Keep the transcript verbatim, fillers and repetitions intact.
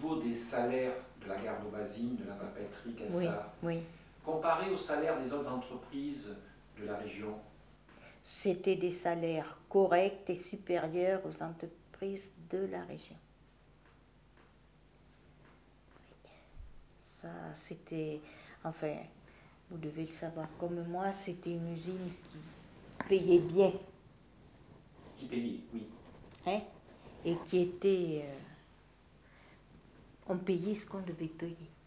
niveau des salaires de la gare d'Aubazine, de la papeterie Cassard, oui, oui. comparé aux salaires des autres entreprises de la région? C'était des salaires corrects et supérieurs aux entreprises de la région. Ça, c'était, enfin, vous devez le savoir comme moi, c'était une usine qui payait bien. Qui payait, oui. Hein, et qui était... Euh, on payait ce qu'on devait payer.